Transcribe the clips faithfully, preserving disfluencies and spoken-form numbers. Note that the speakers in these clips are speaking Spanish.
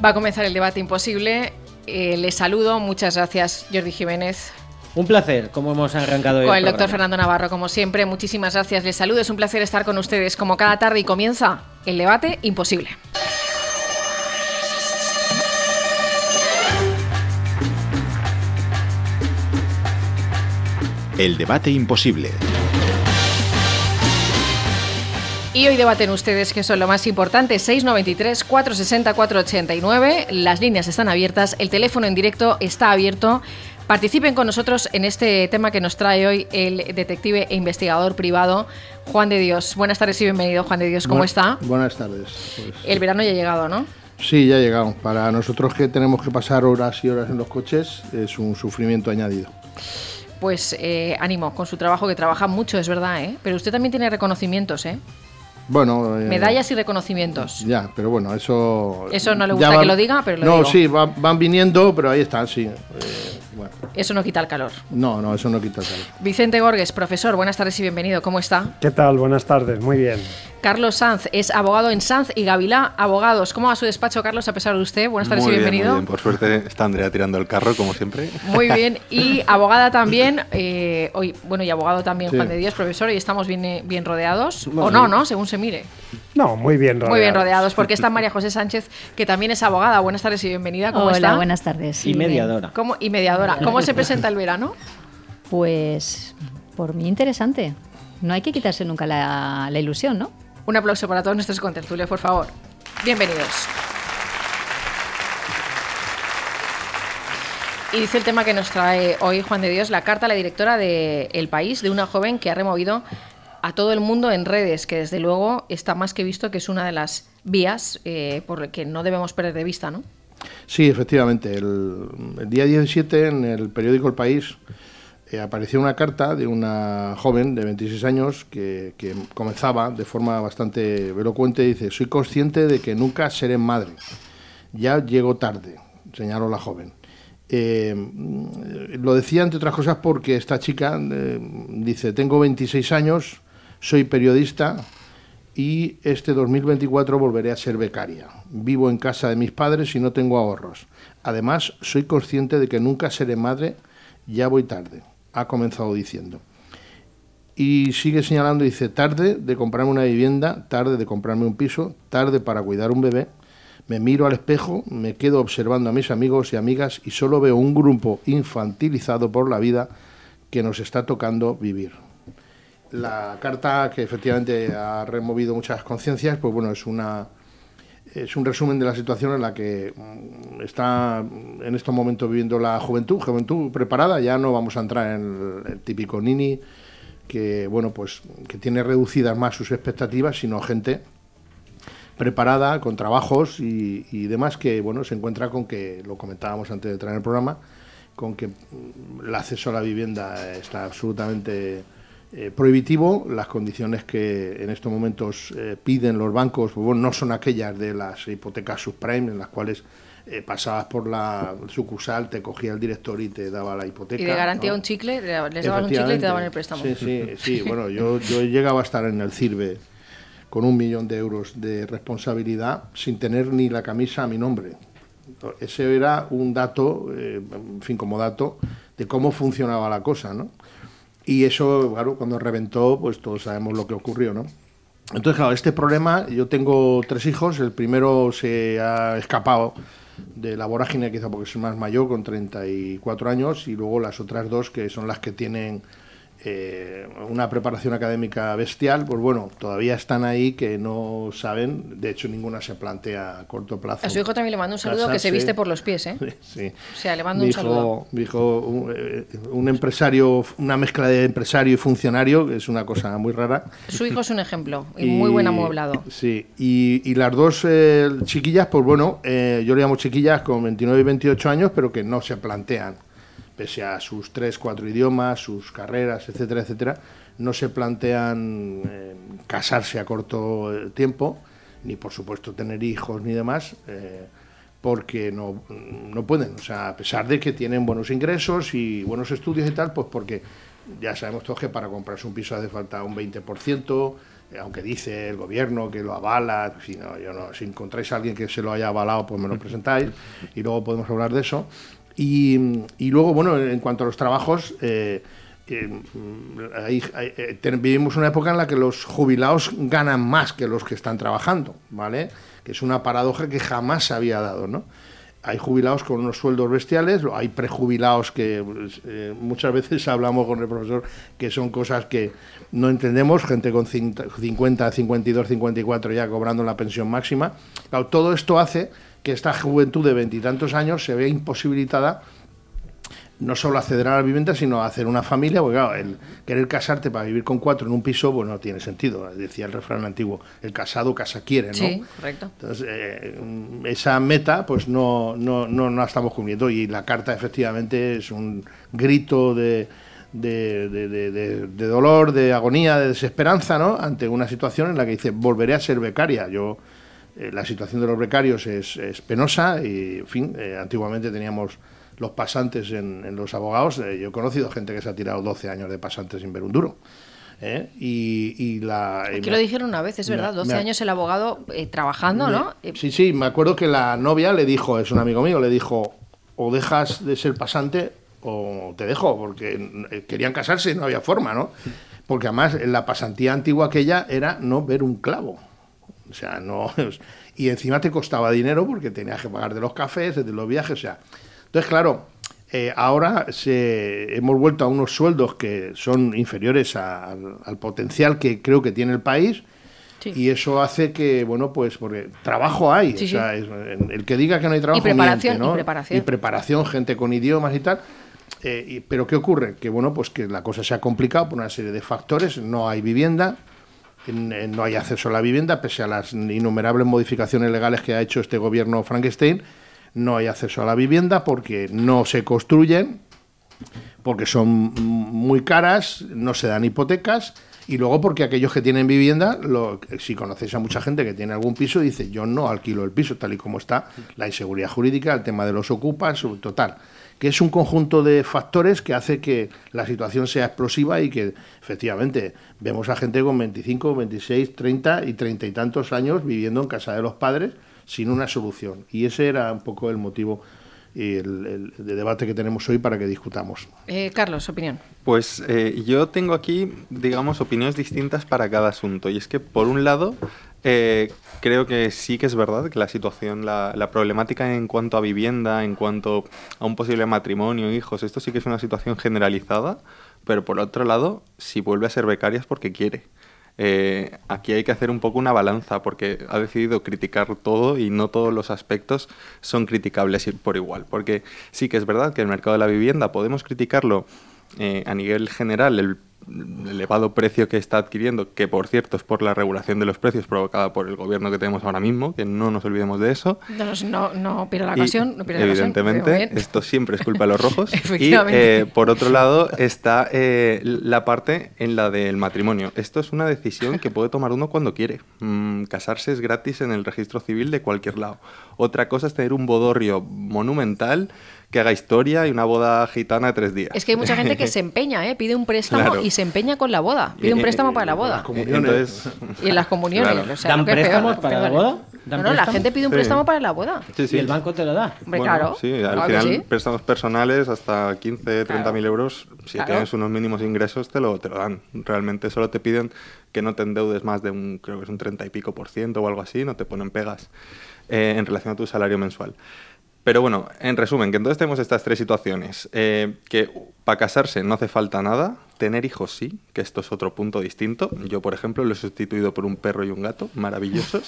Va a comenzar el debate imposible. Eh, les saludo. Muchas gracias, Jordi Jiménez. Un placer, como hemos arrancado hoy Con el el doctor programa. Fernando Navarro, como siempre. Muchísimas gracias. Les saludo. Es un placer estar con ustedes como cada tarde y comienza el debate imposible. El debate imposible. Y hoy debaten ustedes, que son lo más importante. seis noventa y tres, cuatrocientos sesenta, cuatrocientos ochenta y nueve. Las líneas están abiertas, el teléfono en directo está abierto. Participen con nosotros en este tema que nos trae hoy el detective e investigador privado Juan de Dios. Buenas tardes y bienvenido, Juan de Dios. ¿Cómo Bu- está? Buenas tardes. Pues, El verano ya ha llegado, ¿no? sí, ya ha llegado. Para nosotros que tenemos que pasar horas y horas en los coches, es un sufrimiento añadido. Pues eh, ánimo con su trabajo, que trabaja mucho, es verdad, ¿eh? Pero usted también tiene reconocimientos, ¿eh? Bueno, eh, Medallas y reconocimientos. Ya, pero bueno, eso... Eso no le ya gusta van- que lo diga, pero lo No, digo. sí, va- van viniendo, pero ahí están, sí. Eh, bueno, Eso no quita el calor. no, no, eso no quita el calor. Vicente Gorges, profesor, buenas tardes y bienvenido. ¿Cómo está? ¿Qué tal? Buenas tardes, muy bien. Carlos Sanz es abogado en Sanz y Gavilá Abogados. ¿Cómo va su despacho, Carlos, a pesar de usted? Buenas tardes Muy y bien, bienvenido. muy bien. Por suerte está Andrea tirando el carro, como siempre. Muy bien. Y abogada también, eh, hoy, bueno, y abogado también, Sí. Juan de Dios, profesor, y estamos bien, bien rodeados. No, o no, sí. ¿no? Según se mire. No, muy bien rodeados. Muy bien rodeados, porque está María José Sánchez, que también es abogada. Buenas tardes y bienvenida. ¿Cómo Hola, está? buenas tardes. Y Muy bien. mediadora. ¿Cómo? Y mediadora. ¿Cómo se presenta el verano? Pues por mí interesante. No hay que quitarse nunca la, la ilusión, ¿no? Un aplauso para todos nuestros contertulios, por favor. Bienvenidos. Y dice el tema que nos trae hoy Juan de Dios, la carta a la directora de El País, de una joven que ha removido a todo el mundo en redes, que desde luego está más que visto que es una de las vías eh, por las que no debemos perder de vista, ¿no? Sí, efectivamente. El, el día diecisiete, en el periódico El País, eh, apareció una carta de una joven de veintiséis años que, que comenzaba de forma bastante elocuente. Dice: soy consciente de que nunca seré madre. Ya llego tarde, señaló la joven. Eh, lo decía, entre otras cosas, porque esta chica eh, dice: tengo veintiséis años, soy periodista y este dos mil veinticuatro volveré a ser becaria. Vivo en casa de mis padres y no tengo ahorros. Además, soy consciente de que nunca seré madre, ya voy tarde. Ha comenzado diciendo. Y sigue señalando, dice: tarde de comprarme una vivienda, tarde de comprarme un piso, tarde para cuidar un bebé. Me miro al espejo, me quedo observando a mis amigos y amigas y solo veo un grupo infantilizado por la vida que nos está tocando vivir. La carta, que efectivamente ha removido muchas conciencias, pues bueno, es una es un resumen de la situación en la que mm, está en estos momentos viviendo la juventud, juventud preparada. Ya no vamos a entrar en el, el típico nini que bueno, pues que tiene reducidas más sus expectativas, sino gente preparada, con trabajos y, y demás, que bueno, se encuentra con que, lo comentábamos antes de entrar en el programa, con que mm, el acceso a la vivienda está absolutamente eh, prohibitivo. Las condiciones que en estos momentos eh, piden los bancos, pues, bueno, no son aquellas de las hipotecas subprime, en las cuales eh, pasabas por la sucursal, te cogía el director y te daba la hipoteca. Y de garantía ¿no? un chicle, les daban un chicle y te daban el préstamo. Sí, sí, sí. Bueno, yo, yo llegaba a estar en el CIRBE con un millón de euros de responsabilidad sin tener ni la camisa a mi nombre. Ese era un dato, eh, en fin, como dato de cómo funcionaba la cosa, ¿no? Y eso, claro, cuando reventó, pues todos sabemos lo que ocurrió, ¿no? Entonces, claro, este problema, yo tengo tres hijos, el primero se ha escapado de la vorágine, quizá porque es más mayor, con treinta y cuatro años, y luego las otras dos, que son las que tienen eh, una preparación académica bestial, pues bueno, todavía están ahí, que no saben, de hecho ninguna se plantea a corto plazo. A su hijo también le mando un saludo, que se casarse. viste por los pies, ¿eh? Sí. O sea, le mando Mi un hijo- saludo. mi hijo, un, eh, un empresario, una mezcla de empresario y funcionario, que es una cosa muy rara. Su hijo es un ejemplo y muy buen amueblado. Sí, y, y las dos eh, chiquillas, pues bueno, eh, yo le llamo chiquillas con veintinueve y veintiocho años, pero que no se plantean, pese a sus tres, cuatro idiomas, sus carreras, etcétera, etcétera, no se plantean eh, casarse a corto eh, tiempo, ni por supuesto tener hijos ni demás, eh, porque no, no pueden. O sea, a pesar de que tienen buenos ingresos y buenos estudios y tal, pues porque ya sabemos todos que para comprarse un piso hace falta un veinte por ciento aunque dice el gobierno que lo avala, si, no, yo no, si encontráis a alguien que se lo haya avalado, pues me lo presentáis y luego podemos hablar de eso. Y, y luego, bueno, en cuanto a los trabajos, eh, eh, hay, hay, eh, vivimos una época en la que los jubilados ganan más que los que están trabajando, ¿vale? Que es una paradoja que jamás se había dado, ¿no? Hay jubilados con unos sueldos bestiales, hay prejubilados que pues, eh, muchas veces hablamos con el profesor que son cosas que no entendemos, gente con cincuenta, cincuenta y dos, cincuenta y cuatro ya cobrando la pensión máxima. Claro, todo esto hace que esta juventud de veintitantos años se vea imposibilitada no solo acceder a la vivienda, sino a hacer una familia, porque claro, el querer casarte para vivir con cuatro en un piso, pues no tiene sentido. Decía el refrán antiguo, el casado casa quiere, ¿no? Sí, correcto. Entonces, eh, esa meta, pues no, no, no, no la estamos cumpliendo, y la carta efectivamente es un grito de, de, de, de, de, de dolor, de agonía, de desesperanza, ¿no? Ante una situación en la que dice, volveré a ser becaria. Yo, eh, la situación de los becarios es, es penosa y, en fin, eh, antiguamente teníamos los pasantes en, en los abogados. Eh, yo he conocido gente que se ha tirado doce años de pasante sin ver un duro. ¿eh? Y, y la, Aquí y lo dijeron una vez, es me, verdad, doce me, años el abogado eh, trabajando, me, ¿no? Sí, sí, me acuerdo que la novia le dijo, es un amigo mío, le dijo, o dejas de ser pasante o te dejo, porque querían casarse y no había forma, ¿no? Porque además la pasantía antigua aquella era no ver un clavo. O sea, no... Y encima te costaba dinero porque tenías que pagar de los cafés, de los viajes, o sea... Entonces, claro, eh, ahora se, hemos vuelto a unos sueldos que son inferiores a, al, al potencial que creo que tiene el país, sí. Y eso hace que, bueno, pues, porque trabajo hay, sí, o sea, sí. es, el que diga que no hay trabajo y preparación, miente, ¿no? Y preparación. Y preparación, gente con idiomas y tal. Eh, y, pero ¿qué ocurre? Que, bueno, pues que la cosa se ha complicado por una serie de factores, no hay vivienda, en, en, no hay acceso a la vivienda, pese a las innumerables modificaciones legales que ha hecho este gobierno Frankenstein. No hay acceso a la vivienda porque no se construyen, porque son muy caras, no se dan hipotecas, y luego porque aquellos que tienen vivienda, lo, si conocéis a mucha gente que tiene algún piso, dice yo no alquilo el piso, tal y como está la inseguridad jurídica, el tema de los ocupas, total, que es un conjunto de factores que hace que la situación sea explosiva y que efectivamente vemos a gente con veinticinco, veintiséis, treinta y treinta y tantos años viviendo en casa de los padres sin una solución. Y ese era un poco el motivo y el, el, el debate que tenemos hoy para que discutamos. Eh, Carlos, opinión. Pues eh, yo tengo aquí, digamos, opiniones distintas para cada asunto. Y es que, por un lado, eh, creo que sí que es verdad que la situación, la, la problemática en cuanto a vivienda, en cuanto a un posible matrimonio, hijos, esto sí que es una situación generalizada. Pero, por otro lado, si vuelve a ser becaria es porque quiere. Eh, aquí hay que hacer un poco una balanza porque ha decidido criticar todo y no todos los aspectos son criticables por igual, porque sí que es verdad que el mercado de la vivienda podemos criticarlo eh, a nivel general, el elevado precio que está adquiriendo, que por cierto es por la regulación de los precios provocada por el gobierno que tenemos ahora mismo, que no nos olvidemos de eso. No, no, no pierda la ocasión. No pierda evidentemente, la ocasión, esto siempre es culpa de los rojos. Y eh, por otro lado está eh, la parte en la del matrimonio. Esto es una decisión que puede tomar uno cuando quiere. Mm, casarse es gratis en el registro civil de cualquier lado. Otra cosa es tener un bodorrio monumental que haga historia y una boda gitana de tres días. Es que hay mucha gente que se empeña, ¿eh? Pide un préstamo claro. y se empeña con la boda. Pide un préstamo para la boda. Entonces, y en las comuniones. Claro. O sea, ¿Dan préstamos peor, para la boda? No, no, la gente pide un préstamo sí. para la boda. Sí, sí. ¿Y el banco te lo da? Hombre, bueno, claro. Sí, al claro final sí. préstamos personales hasta quince, treinta mil claro. euros. Si claro. tienes unos mínimos ingresos te lo, te lo dan. Realmente solo te piden que no te endeudes más de un, creo que es un treinta y pico por ciento o algo así, no te ponen pegas eh, en relación a tu salario mensual. Pero bueno, en resumen, que entonces tenemos estas tres situaciones. Eh, que para casarse no hace falta nada, tener hijos sí, que esto es otro punto distinto. Yo, por ejemplo, lo he sustituido por un perro y un gato, maravillosos.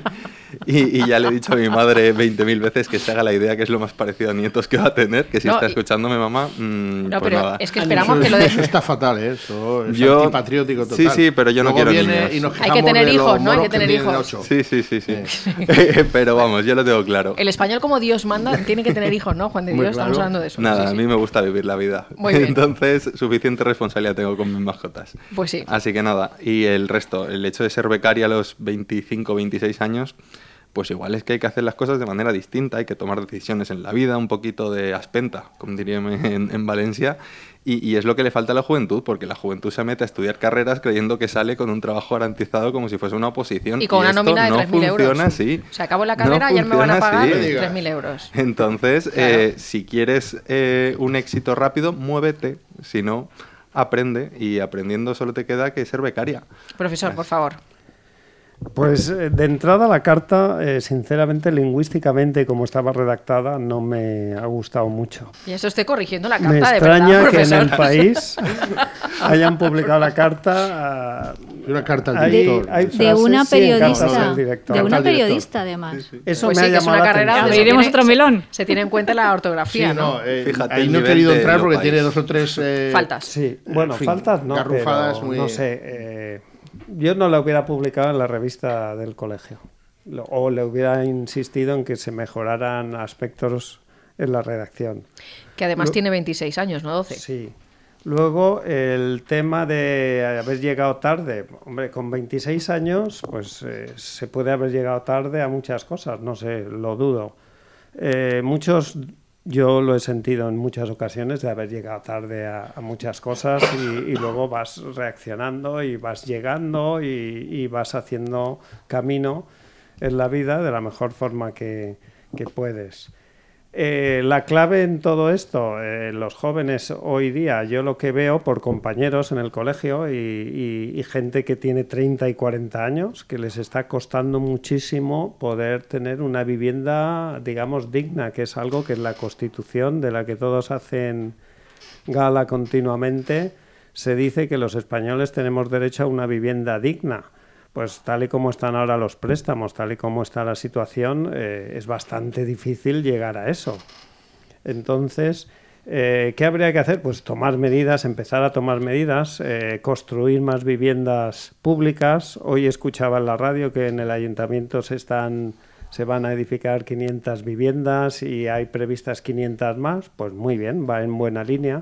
y, y ya le he dicho a mi madre veinte mil veces que se haga la idea que es lo más parecido a nietos que va a tener, que si no, está escuchándome mamá, mmm, no, pues pero nada. Es que esperamos que lo de... Eso está fatal, ¿eh? Eso es yo... antipatriótico total. Sí, sí, pero yo no Luego quiero viene niños. Y nos hay que tener hijos, ¿no? Hay que tener hijos. Sí, sí, sí, sí. sí. Pero vamos, yo lo tengo claro. El español como Dios manda tiene que tener hijos, ¿no, Juan de Dios? Claro. Estamos hablando de eso. Nada, sí, sí. a mí me gusta vivir la vida. Muy bien. Entonces, suficiente responsabilidad tengo con mis mascotas. Pues sí. Así que nada, y el resto, el hecho de ser becaria a los veinticinco, veintiséis años, pues igual es que hay que hacer las cosas de manera distinta, hay que tomar decisiones en la vida, un poquito de aspenta, como diríamos en, en Valencia, y, y es lo que le falta a la juventud, porque la juventud se mete a estudiar carreras creyendo que sale con un trabajo garantizado como si fuese una oposición. Y con una esto nómina de no tres mil euros. funciona así. O sea, acabo la carrera y no ya me van a pagar funciona así. tres mil euros. Entonces, Claro. eh, si quieres eh, un éxito rápido, muévete, si no, aprende, y aprendiendo solo te queda que ser becaria. Profesor, por favor. Pues eh, de entrada la carta, eh, sinceramente, lingüísticamente, como estaba redactada, no me ha gustado mucho. Y eso estoy corrigiendo la Me carta de extraña verdad, que en profesor. el país hayan publicado la carta. Y una carta al Hay- director. hay De frases, una sí, en cartas periodista. del director. De una Carta al director. periodista, además. Eso Pues me sí, ha que es una llamado la carrera atención. donde se Abriremos tiene- otro melón. Se, se tiene en cuenta la ortografía, Sí, ¿no? no, eh, Fíjate ahí el no he nivel querido de entrar porque Leopais. tiene dos o tres... eh, Faltas. Sí, bueno, en fin, faltas no, garrufadas pero muy- no sé. eh, yo no la hubiera publicado en la revista del colegio. Lo- O le hubiera insistido en que se mejoraran aspectos en la redacción. Que además Lo- tiene veintiséis años, no doce. Sí. Luego, el tema de haber llegado tarde. Hombre, con veintiséis años, pues eh, se puede haber llegado tarde a muchas cosas, no sé, lo dudo. Eh, muchos, yo lo he sentido en muchas ocasiones de haber llegado tarde a, a muchas cosas y, y luego vas reaccionando y vas llegando y, y vas haciendo camino en la vida de la mejor forma que, que puedes. Eh, la clave en todo esto, eh, los jóvenes hoy día, yo lo que veo por compañeros en el colegio y, y- y gente que tiene treinta y cuarenta años, que les está costando muchísimo poder tener una vivienda, digamos, digna, que es algo que en la Constitución, de la que todos hacen gala continuamente, se dice que los españoles tenemos derecho a una vivienda digna. Pues tal y como están ahora los préstamos, tal y como está la situación, eh, es bastante difícil llegar a eso. Entonces, eh, ¿qué habría que hacer? Pues tomar medidas, empezar a tomar medidas, eh, construir más viviendas públicas. Hoy escuchaba en la radio que en el ayuntamiento se están, se van a edificar quinientas viviendas y hay previstas quinientas más. Pues muy bien, va en buena línea.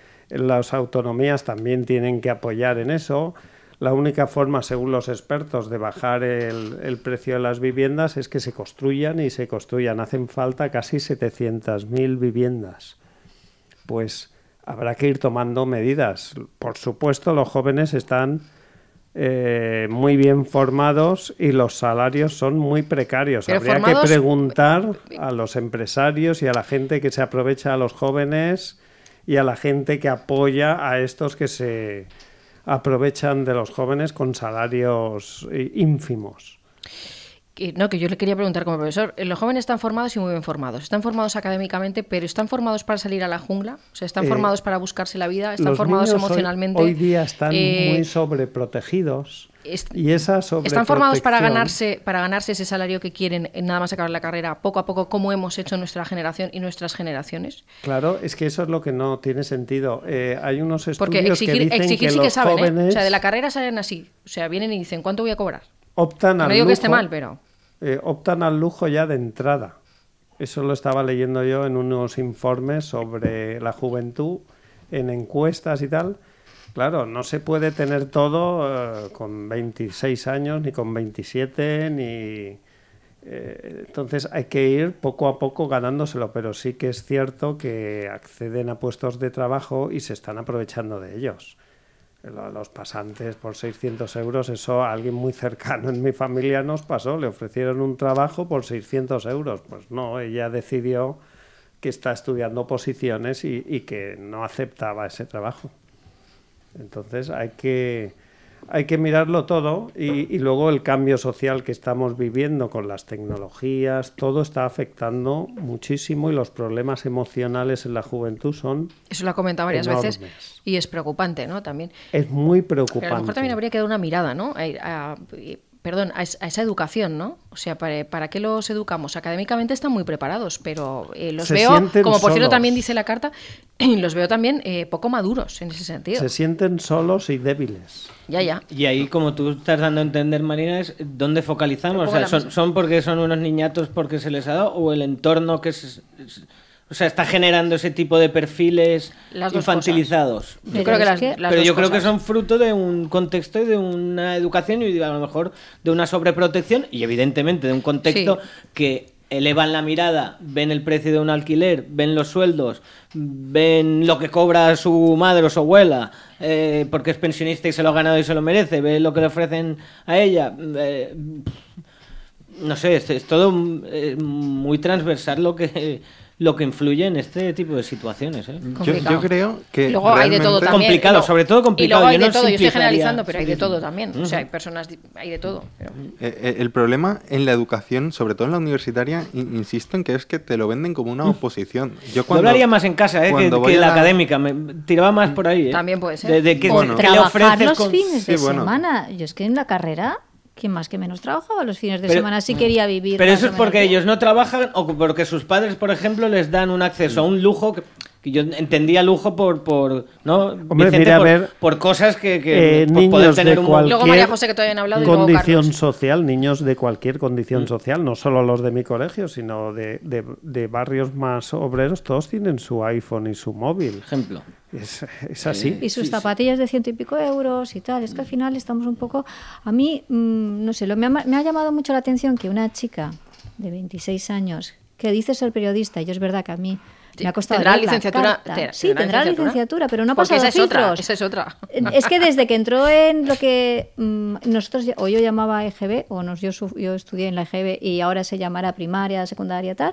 Las autonomías también tienen que apoyar en eso. La única forma, según los expertos, de bajar el, el precio de las viviendas es que se construyan y se construyan. Hacen falta casi setecientas mil viviendas. Pues habrá que ir tomando medidas. Por supuesto, los jóvenes están eh, muy bien formados y los salarios son muy precarios. Pero Habría formados- que preguntar a los empresarios y a la gente que se aprovecha a los jóvenes y a la gente que apoya a estos que se aprovechan de los jóvenes con salarios eh, ínfimos. Que- No, que yo le quería preguntar como profesor, eh, los jóvenes están formados y muy bien formados, están formados académicamente, pero ¿están formados para salir a la jungla? O sea, ¿están Eh, formados para buscarse la vida? ¿Están Los formados niños hoy- emocionalmente? Hoy, día están Eh, muy sobreprotegidos est- y esa sobreprotección... ¿Están formados para ganarse, para ganarse ese salario que quieren en nada más acabar la carrera, poco a poco, como hemos hecho nuestra generación y nuestras generaciones? Claro, es que eso es lo que no tiene sentido. Eh, hay unos estudios Porque exigir, que dicen exigir que sí los que saben, ¿eh? jóvenes O sea, de la carrera salen así. O sea, vienen y dicen, ¿cuánto voy a cobrar? optan No al digo lujo, que esté mal, pero... eh, optan al lujo ya de entrada. Eso lo estaba leyendo yo en unos informes sobre la juventud, en encuestas y tal. Claro, no se puede tener todo eh, con veintiséis años, ni con veintisiete, ni... eh, entonces hay que ir poco a poco ganándoselo, pero sí que es cierto que acceden a puestos de trabajo y se están aprovechando de ellos. Lo- Los pasantes por seiscientos euros, eso a alguien muy cercano en mi familia nos pasó, le ofrecieron un trabajo por seiscientos euros. Pues no, ella decidió que está estudiando oposiciones y, y que no aceptaba ese trabajo. Entonces hay que, hay que mirarlo todo y, y luego el cambio social que estamos viviendo con las tecnologías, todo está afectando muchísimo y los problemas emocionales en la juventud son... Eso lo ha comentado varias enormes. veces y es preocupante, ¿no? También. Es muy Pero preocupante. a lo mejor también habría que dar una mirada, ¿no? A, a- perdón, a, es- a esa educación, ¿no? O sea, ¿para, para qué los educamos? Académicamente están muy preparados, pero eh, los Se veo, sienten como por cierto solos. también dice la carta, los veo también eh, poco maduros en ese sentido. Se sienten solos y débiles. Ya, ya. Y ahí, como tú estás dando a entender, Marina, es dónde focalizamos. Te O pongo sea, la son, mesa. son porque son unos niñatos porque se les ha dado o el entorno que es... es- O sea, está generando ese tipo de perfiles Las dos infantilizados. Yo creo que las, que- las Pero dos yo creo que cosas. son fruto de un contexto y de una educación y a lo mejor de una sobreprotección y evidentemente de un contexto Sí. que elevan la mirada, ven el precio de un alquiler, ven los sueldos, ven lo que cobra su madre o su abuela, eh, porque es pensionista y se lo ha ganado y se lo merece, ven lo que le ofrecen a ella. eh, no sé, es, es todo eh, muy transversal lo que lo que influye en este tipo de situaciones. ¿eh? Yo, Complicado. yo creo que Y luego hay de todo realmente- también. Complicado, y luego- sobre todo complicado, Y luego hay yo de no todo, yo estoy simplificaría. generalizando, pero hay de Sí, todo sí. también. O sea, hay personas, di- hay de todo. pero- Eh, eh, El problema en la educación, sobre todo en la universitaria, in- insisto en que es que te lo venden como una oposición. Yo Yo cuando, hablaría más en casa eh, que, cuando que voy en a la la- académica. Me tiraba más por ahí. ¿eh? También puede ser. De, de que, Bueno. que le Trabajar ofreces los con- fines de Sí, bueno. semana. Yo es que en la carrera, ¿quién más que menos trabajaba los fines de Pero- semana si quería vivir? Pero más eso o es porque menos bien? ellos no trabajan o porque sus padres, por ejemplo, les dan un acceso a un lujo que, que yo entendía lujo por, por ¿no? Hombre, Vicente, mira, a por, ver, por cosas que, que eh, por poder niños tener de un cualquier Luego María José, que todavía no ha hablado, y luego condición Carlos. social, niños de cualquier condición Mm. social, no solo los de mi colegio, sino de, de- de barrios más obreros, todos tienen su iPhone y su móvil. ejemplo. Es, es así. Y sus zapatillas de ciento y pico euros y tal. Es que al final estamos un poco... A mí, mm, no sé, lo, me, ha, me ha llamado mucho la atención que una chica de veintiséis años que dice ser periodista, y yo es verdad que a mí Sí, me ha costado tendrá leer la licenciatura- carta. te- Sí, tendrá tendrá licenciatura. licenciatura, pero no ha Porque pasado esa es otra, filtros. esa es otra. Es que desde que entró en lo que mm, nosotros, o yo llamaba E G B, o nos, yo, su- yo estudié en la E G B y ahora se llamará primaria, secundaria, tal,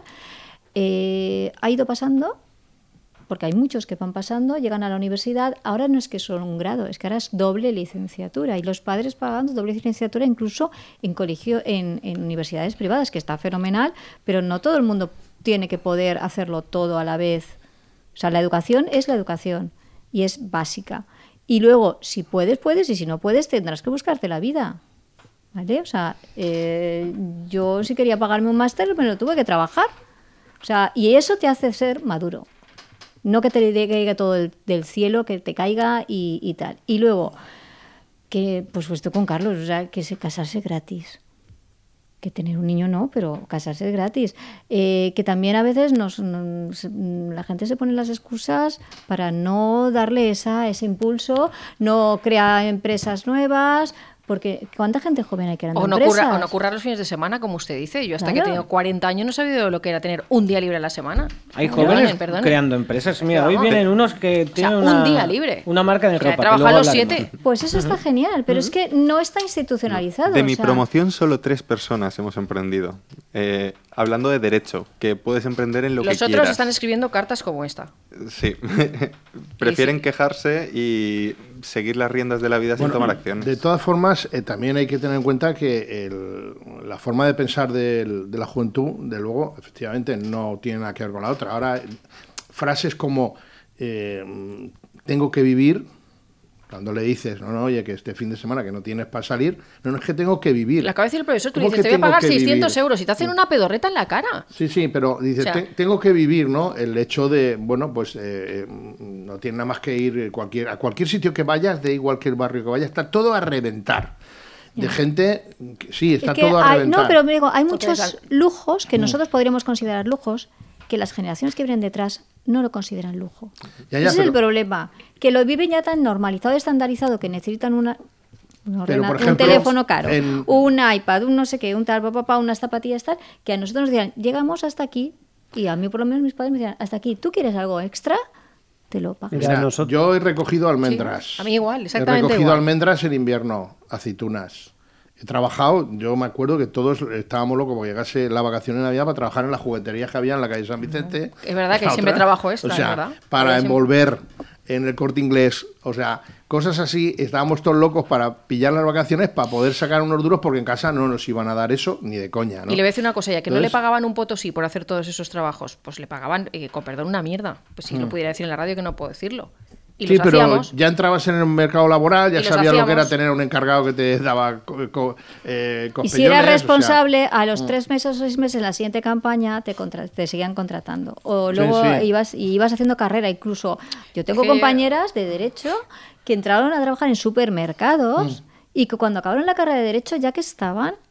eh, ha ido pasando, porque hay muchos que van pasando, llegan a la universidad, ahora no es que solo un grado, es que ahora es doble licenciatura, y los padres pagando doble licenciatura incluso en colegio, en, en universidades privadas, que está fenomenal, pero no todo el mundo tiene que poder hacerlo todo a la vez. O sea, la educación es la educación y es básica. Y luego, si puedes, puedes, y si no puedes, tendrás que buscarte la vida. ¿Vale? O sea, eh, yo si quería pagarme un máster, me lo tuve que trabajar. O sea, y eso te hace ser maduro. No que te caiga todo el- del cielo, que te caiga y, y tal. Y luego, que pues estoy con Carlos, o sea, que se casarse gratis. Que tener un niño no, pero casarse es gratis. Eh, que también a veces nos, nos- la gente se pone las excusas para no darle esa, ese impulso, no crea empresas nuevas, porque ¿cuánta gente joven hay creando O no, empresas? curra, o no currar los fines de semana, como usted dice. Yo hasta que he Claro. tenido cuarenta años no he sabido lo que era tener un día libre a la semana. Hay Perdonen, jóvenes perdonen. creando empresas. Mira, Pero hoy vamos. vienen unos que tienen un una, día libre. una marca de O sea, ropa. que trabajar luego los hablaremos. siete. Pues eso está genial, pero es que no está institucionalizado. De o mi sea, promoción solo tres personas hemos emprendido. Eh, hablando de derecho, que puedes emprender en lo Los que otros quieras. están escribiendo cartas como esta. Sí. Prefieren sí. quejarse y seguir las riendas de la vida sin Bueno, tomar acciones. De todas formas, eh, también hay que tener en cuenta que el- la forma de pensar del- de la juventud, de luego, efectivamente, no tiene nada que ver con la otra. Ahora, eh, frases como eh, tengo que vivir, cuando le dices, no, no, oye, que este fin de semana que no tienes para salir, no, no es que tengo que vivir. La acaba de decir el profesor, tú le ¿Cómo dices, que te voy a tengo pagar que seiscientos vivir? euros y te hacen una pedorreta en la cara. Sí, sí, pero dice, O sea- "Te- tengo que vivir, ¿no? El hecho de, bueno, pues eh, eh, no tiene nada más que ir cualquier, a cualquier sitio que vayas, de igual que el barrio que vayas, está todo a reventar. De gente, que, sí, está es que todo a hay- reventar. no, pero me digo, hay Porque muchos es al- lujos Mm. que nosotros podríamos considerar lujos que las generaciones que vienen detrás no lo consideran lujo. Ya, ya, Ese es pero- el problema, que lo viven ya tan normalizado, estandarizado, que necesitan una, un, ordena- Pero, por un ejemplo, teléfono caro, en- un iPad, un no sé qué, un tal, papá, unas zapatillas tal, que a nosotros nos dirán, llegamos hasta aquí, y a mí por lo menos mis padres me dirán, hasta aquí, ¿tú quieres algo extra? Te lo pagas. Mira, Mira, nosotros- yo he recogido almendras. Sí, a mí igual, exactamente He recogido igual. almendras en invierno, aceitunas. He trabajado, yo me acuerdo que todos estábamos locos porque llegase la vacación de Navidad para trabajar en las jugueterías que había en la calle San Vicente. Es verdad que La siempre otra. trabajo extra, O sea, es verdad. para Pero siempre- envolver en el Corte Inglés, o sea, cosas así, estábamos todos locos para pillar las vacaciones para poder sacar unos duros porque en casa no nos iban a dar eso ni de coña, ¿no? Y le voy a decir una cosa, ya que no le Entonces- pagaban un potosí por hacer todos esos trabajos, pues le pagaban, eh, con perdón, una mierda. Pues si lo pudiera decir en la radio, que no puedo decirlo. Y Mm. Sí, los pero hacíamos. ya entrabas en el mercado laboral, ya Y los sabías lo que era hacíamos. tener un encargado que te daba co- co- eh, Y si cospellones, eras o sea, responsable, a Mm. los tres meses o seis meses, la siguiente campaña te, contra- te seguían contratando. O Sí, luego sí. ibas y ibas haciendo carrera. Incluso yo tengo Que- compañeras de Derecho que entraron a trabajar en supermercados Mm. y que cuando acabaron la carrera de Derecho, ya que estaban,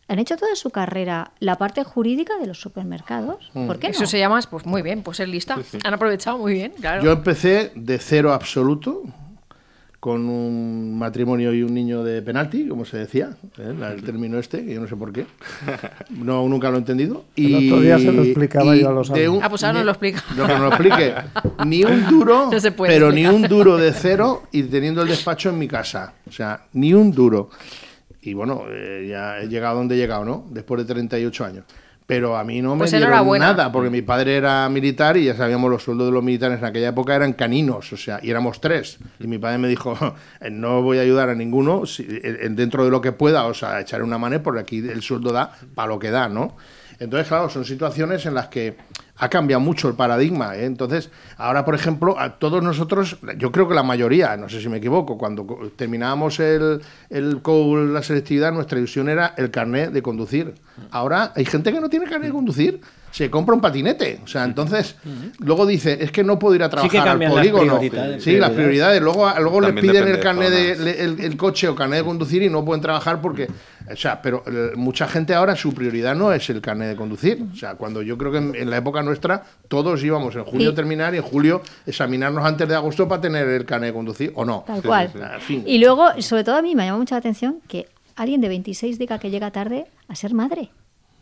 han hecho toda su carrera la parte jurídica de los supermercados. Mm. ¿Por qué no? Eso se llama, pues muy bien, pues ser lista. Sí, sí. Han aprovechado muy bien, claro. Yo empecé de cero absoluto, con un matrimonio y un niño de penalti, como se decía, ¿eh? el término este, que yo no sé por qué. No, nunca lo he entendido. El Y, otro día se lo explicaba y yo a los de alumnos. Ah, pues ahora ni- nos lo explica. No, que no lo explique. Ni un duro, No se puede pero explicar. ni un duro de cero y teniendo el despacho en mi casa. O sea, ni un duro. Y bueno, eh, ya he llegado donde he llegado, ¿no? Después de treinta y ocho años. Pero a mí no me Pues dieron enhorabuena. nada, porque mi padre era militar y ya sabíamos los sueldos de los militares en aquella época eran caninos, o sea, y éramos tres. Y mi padre me dijo, no voy a ayudar a ninguno, si- en- dentro de lo que pueda, o sea, echaré una mano, porque aquí el sueldo da para lo que da, ¿no? Entonces, claro, son situaciones en las que ha cambiado mucho el paradigma, ¿eh? Entonces, ahora, por ejemplo, a todos nosotros, yo creo que la mayoría, no sé si me equivoco, cuando co- terminábamos el, el co- la selectividad, nuestra ilusión era el carnet de conducir. Ahora hay gente que no tiene carnet de conducir, se compra un patinete. O sea, entonces, luego dice, es que no puedo ir a Sí que trabajar al cambian las polígono. prioridades, Sí, las prioridades. Luego, luego les También piden depende el de carnet de, zonas. le- el, el coche o carnet de conducir y no pueden trabajar porque, o sea, pero eh, mucha gente ahora su prioridad no es el carnet de conducir. O sea, cuando yo creo que en, en la época nuestra todos íbamos en junio Sí. terminar y en julio examinarnos antes de agosto para tener el carnet de conducir o no. Tal cual. sí, sí. En fin. Y luego, sobre todo a mí me llama mucho la atención que alguien de veintiséis diga que llega tarde a ser madre.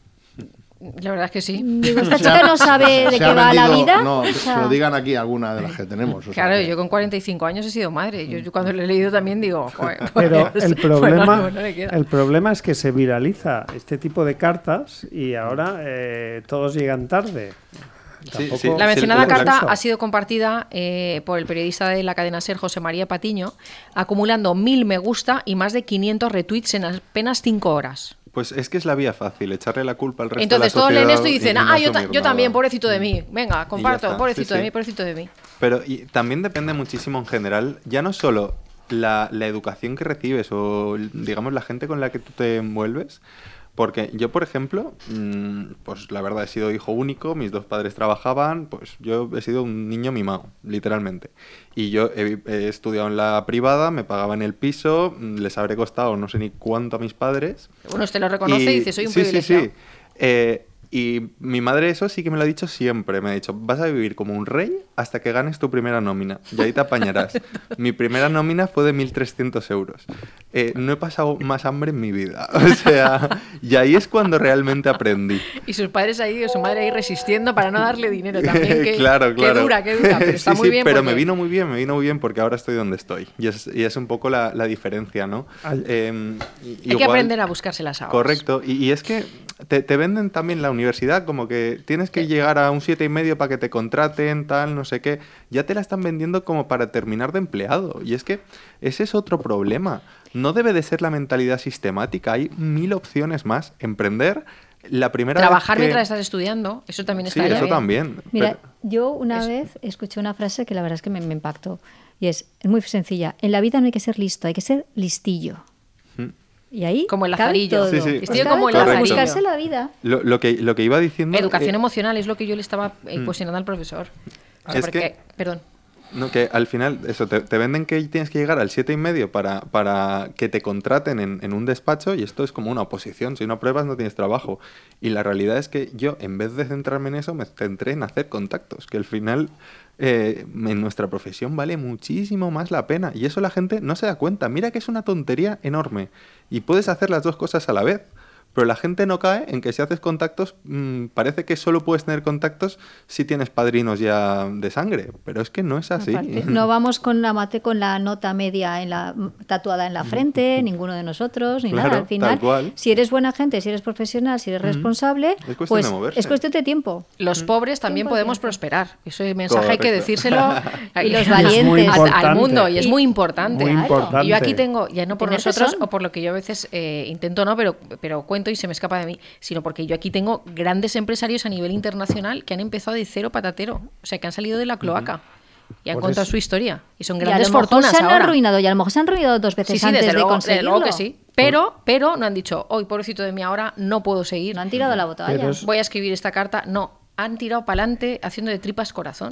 La verdad es que sí. Digo, esta Se ha- chica no sabe de se qué ha va la vendido- vida. No, O que sea, se lo digan aquí alguna de las que tenemos. o sea Claro, que- yo con cuarenta y cinco años he sido madre. Yo, yo cuando lo he leído también digo, joder, Pero pues, el pues, problema, no, no le queda. el problema es que se viraliza este tipo de cartas y ahora eh, todos llegan tarde. Sí, Tampoco- sí. La mencionada la- carta eso. ha sido compartida eh, por el periodista de la cadena SER, José María Patiño, acumulando mil me gusta y más de quinientos retweets en apenas cinco horas. Pues es que es la vía fácil, echarle la culpa al resto Entonces de la todos leen sociedad esto y dicen, no ah, yo, ta- asumir yo nada". también, pobrecito de mí. Venga, Y ya comparto, está, pobrecito sí, de sí. mí, pobrecito de mí. Pero y también depende muchísimo en general, ya no solo la, la educación que recibes o, digamos, la gente con la que tú te envuelves, porque yo, por ejemplo, mm, pues la verdad he sido hijo único, mis dos padres trabajaban, pues yo he sido un niño mimado, literalmente. Y yo he, he estudiado en la privada, me pagaban el piso, mm, les habré costado no sé ni cuánto a mis padres. Bueno, usted lo reconoce y, dice, soy un sí, privilegiado. Sí, sí. Eh, y mi madre eso sí que me lo ha dicho siempre. Me ha dicho, vas a vivir como un rey hasta que ganes tu primera nómina. Y ahí te apañarás. Mi primera nómina fue de mil trescientos euros. Eh, no he pasado más hambre en mi vida. O sea, y ahí es cuando realmente aprendí. Y sus padres ahí, o su madre ahí resistiendo para no darle dinero también. Qué, claro, claro. Qué dura, qué dura, pero está Sí, muy sí, bien. pero porque- me vino muy bien, me vino muy bien porque ahora estoy donde estoy. Y es, y es un poco la, la diferencia, ¿no? Ay. Eh, y- Hay que igual- aprender a buscárselas ahora. Correcto, y, y es que te, te venden también la universidad como que tienes que llegar a un siete y medio para que te contraten, tal, no sé qué. Ya te la están vendiendo como para terminar de empleado. Y es que ese es otro problema. No debe de ser la mentalidad sistemática. Hay mil opciones más. Emprender, la primera vez Trabajar que- mientras estás estudiando, eso también Sí, está eso bien. también. Mira, pero- yo una Es- vez escuché una frase que la verdad es que me, me impactó. Y es, es muy sencilla. En la vida no hay que ser listo, hay que ser listillo. Mm. Y ahí Como el cabe lazarillo. todo. Sí, sí. Listillo Pues como el cabe todo, lazarillo. buscarse la vida. Lo, lo que, lo que iba diciendo... Educación eh, emocional es lo que yo le estaba eh, Mm. cuestionando al profesor. O sea, Es porque- que- Perdón. No, que al final, eso, te, te venden que tienes que llegar al siete y medio para, para que te contraten en, en un despacho y esto es como una oposición. Si no pruebas, no tienes trabajo. Y la realidad es que yo, en vez de centrarme en eso, me centré en hacer contactos, que al final eh, en nuestra profesión vale muchísimo más la pena. Y eso la gente no se da cuenta. Mira que es una tontería enorme. Y puedes hacer las dos cosas a la vez. Pero la gente no cae en que si haces contactos, mmm, parece que solo puedes tener contactos si tienes padrinos ya de sangre. Pero es que no es así. Aparte, no vamos con la mate con la nota media en la tatuada en la frente, ninguno de nosotros, ni Claro, nada. Al final, tal cual. si eres buena gente, si eres profesional, si eres responsable, Es cuestión pues de moverse. es cuestión de tiempo. Los pobres también Tiempo, podemos tiempo. prosperar. Ese mensaje hay que Correcto. decírselo Y los a- valientes. a- Muy al mundo importante. y es Y- muy importante. Muy Claro. importante. Y yo aquí tengo, ya no por Tener nosotros tesón. o por lo que yo a veces eh, intento, no, pero, pero cuento y se me escapa de mí, sino porque yo aquí tengo grandes empresarios a nivel internacional que han empezado de cero patatero, o sea, que han salido de la cloaca y han Por contado eso. su historia. Y son Y a grandes lo mejor fortunas se han ahora. arruinado, y a lo mejor se han arruinado dos veces Sí, sí, antes desde de luego, desde conseguirlo. luego que sí. Pero, pero no han dicho, hoy pobrecito de mí, ahora no puedo seguir. No han tirado la botella. Pero es- Voy a escribir esta carta. No, han tirado para adelante haciendo de tripas corazón.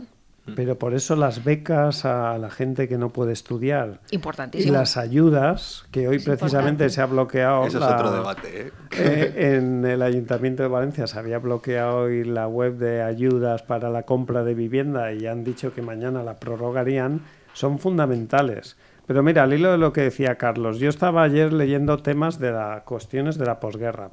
Pero por eso las becas a la gente que no puede estudiar y Importantísimo. las ayudas, que hoy Es precisamente importante. se ha bloqueado Eso la- es otro debate, ¿eh? eh, en el Ayuntamiento de Valencia se había bloqueado hoy la web de ayudas para la compra de vivienda y han dicho que mañana la prorrogarían, son fundamentales. Pero mira, al hilo de lo que decía Carlos, yo estaba ayer leyendo temas de las cuestiones de la posguerra.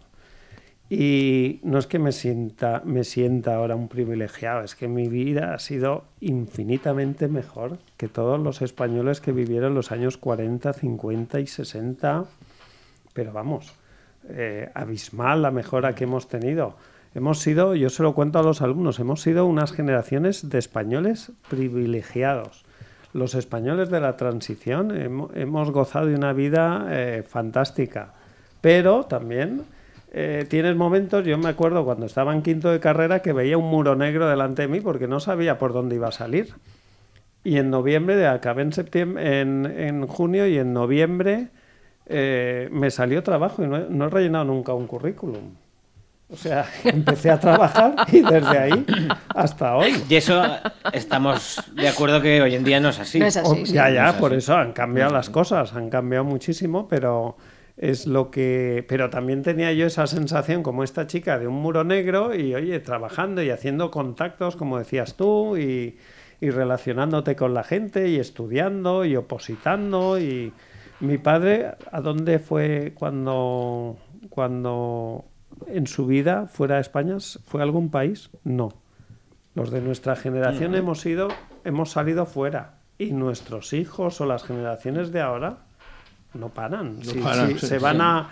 Y no es que me sienta, me sienta ahora un privilegiado, es que mi vida ha sido infinitamente mejor que todos los españoles que vivieron los años cuarenta, cincuenta y sesenta. Pero vamos, eh, abismal la mejora que hemos tenido. Hemos sido, yo se lo cuento a los alumnos, hemos sido unas generaciones de españoles privilegiados. Los españoles de la transición hemo- hemos gozado de una vida eh, fantástica, pero también eh, tienes momentos, yo me acuerdo cuando estaba en quinto de carrera que veía un muro negro delante de mí porque no sabía por dónde iba a salir. Y en noviembre, acabé en, septiembre, en, en junio y en noviembre eh, me salió trabajo y no he, no he rellenado nunca un currículum. O sea, empecé a trabajar y desde ahí hasta hoy. Y eso estamos de acuerdo que hoy en día no es así. No es así. O- sí, sí. ya, no ya, es por así. eso han cambiado las cosas, han cambiado muchísimo, pero es lo que... Pero también tenía yo esa sensación como esta chica de un muro negro y, oye, trabajando y haciendo contactos, como decías tú, y, y relacionándote con la gente y estudiando y opositando. Y mi padre, ¿a dónde fue cuando, cuando en su vida fuera de España? ¿Fue a algún país? No. Los de nuestra generación hemos ido, hemos salido fuera. Y nuestros hijos o las generaciones de ahora no paran. Sí, paran, sí, sí, se sí. van a,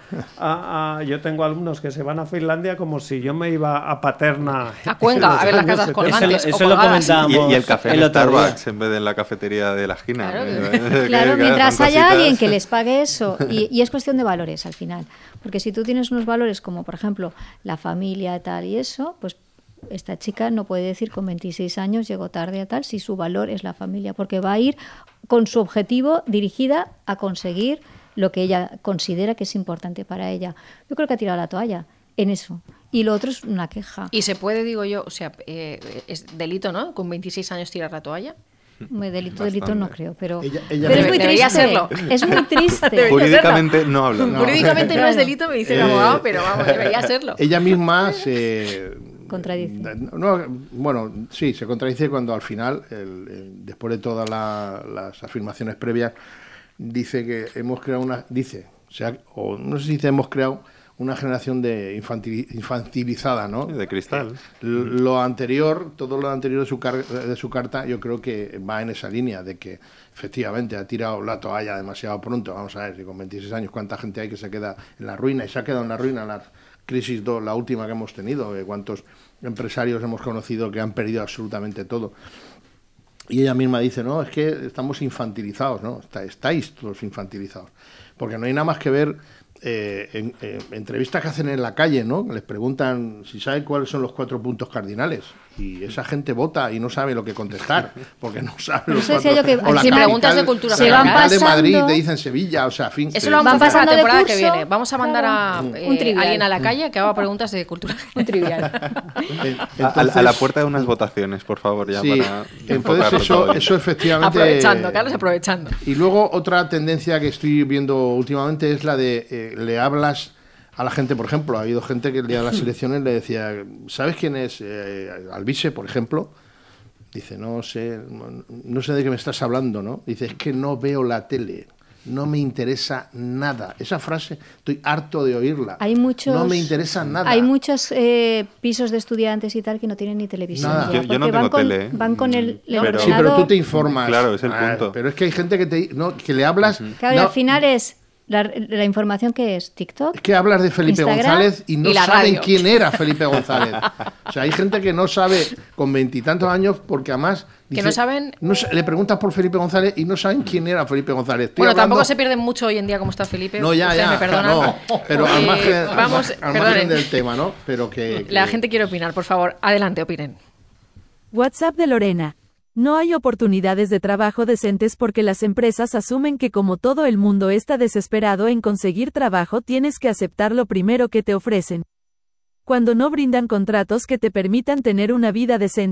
a- a- yo tengo alumnos que se van a Finlandia como si yo me iba a Paterna. A Cuenca, a ver las casas Eso, colgantes. lo- o eso lo colgadas. comentábamos Y, y el café el en otro día. Starbucks en vez de en la cafetería de la esquina. Claro. Que- Claro, que mientras son haya cositas. alguien que les pague eso. Y, y es cuestión de valores al final. Porque si tú tienes unos valores como, por ejemplo, la familia, tal y eso, pues esta chica no puede decir con veintiséis años llegó tarde a tal si su valor es la familia. Porque va a ir con su objetivo dirigida a conseguir lo que ella considera que es importante para ella. Yo creo que ha tirado la toalla en eso. Y lo otro es una queja. Y se puede, digo yo, o sea, eh, es delito, ¿no? Con veintiséis años tirar la toalla. Hombre, delito, delito no creo, pero, Ella- ella pero es debe- muy debería triste. serlo. Es muy triste. Debería Jurídicamente no hablo. No. Jurídicamente no es Claro. delito, me dice el abogado, pero vamos, debería serlo. Ella misma se... Contradice. No, bueno, sí, se contradice cuando al final, el- el- después de todas la- las afirmaciones previas, dice que hemos creado una... Dice, o, sea, o no sé si dice hemos creado una generación de infantil- infantilizada, ¿no? De cristal. L- Lo anterior, todo lo anterior de su, car- de su carta, yo creo que va en esa línea de que efectivamente ha tirado la toalla demasiado pronto. Vamos a ver, si con veintiséis años cuánta gente hay que se queda en la ruina y se ha quedado en la ruina la crisis, do, la última que hemos tenido, eh, cuántos empresarios hemos conocido que han perdido absolutamente todo. Y ella misma dice, no, es que estamos infantilizados, ¿no? Está- estáis todos infantilizados. Porque no hay nada más que ver eh, en, en entrevistas que hacen en la calle, ¿no? Les preguntan si saben cuáles son los cuatro puntos cardinales. Y esa gente vota y no sabe lo que contestar, porque no sabe Por los eso decía cuatro... yo que o la encima preguntas de capital- cultura la general. capital de Se van Madrid pasando- te dicen Sevilla, o sea, en fin... Eso eh, lo vamos a Van hacer la pasando de temporada que curso, viene. Vamos a mandar a claro. eh, Un trivial. alguien a la calle que haga preguntas de cultura. Un trivial. eh, A, a- a la entonces- puerta de unas votaciones, por favor, ya Sí, para entonces enfocarlo eso, todo. eso efectivamente... Aprovechando, Carlos, aprovechando. Y luego otra tendencia que estoy viendo últimamente es la de eh, le hablas a la gente, por ejemplo, ha habido gente que el día de las elecciones le decía, ¿sabes quién es eh, Alvise, por ejemplo? Dice, no sé, no, no sé de qué me estás hablando, ¿no? Dice, es que no veo la tele, no me interesa nada. Esa frase, estoy harto de oírla. Hay muchos, no me interesa nada. Hay muchos eh, pisos de estudiantes y tal que no tienen ni televisión. Nada. ya, Yo- yo no porque tengo van con, tele, ¿eh? van con el, el Pero- Sí, pero tú te ordenador. informas. Claro, es el Ah, punto. pero es que hay gente que, te, no, que le hablas... Claro, y no, al final es la, la información que es TikTok. Es que hablas de Felipe Instagram González y no y la saben radio. quién era Felipe González. O sea, hay gente que no sabe con veintitantos años porque además... Que no saben- no sa- le preguntas por Felipe González y no saben quién era Felipe González. Estoy Bueno, hablando- tampoco se pierden mucho hoy en día como está Felipe. No, ya, Ustedes ya. me perdonan. No, pero al Eh, margen, al vamos, mar- al margen perdonen. del tema, ¿no? Pero que... La que- gente quiere opinar, por favor. Adelante, opinen. WhatsApp de Lorena. No hay oportunidades de trabajo decentes porque las empresas asumen que como todo el mundo está desesperado en conseguir trabajo tienes que aceptar lo primero que te ofrecen. Cuando no brindan contratos que te permitan tener una vida decente.